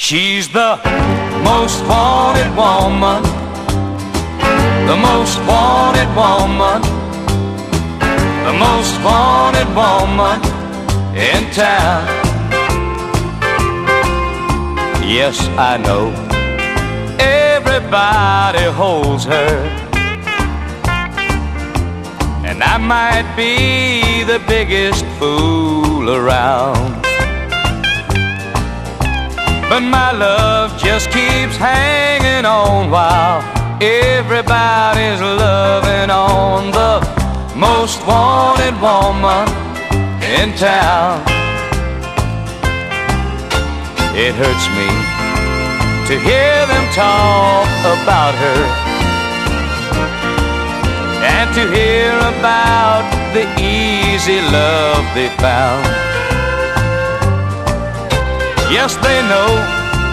She's the most wanted woman, the most wanted woman, the most wanted woman in town. Yes, I know everybody holds her, and I might be the biggest fool around, but my love just keeps hanging on while everybody's loving on the most wanted woman in town. It hurts me to hear them talk about her, and to hear about the easy love they found. Yes, they know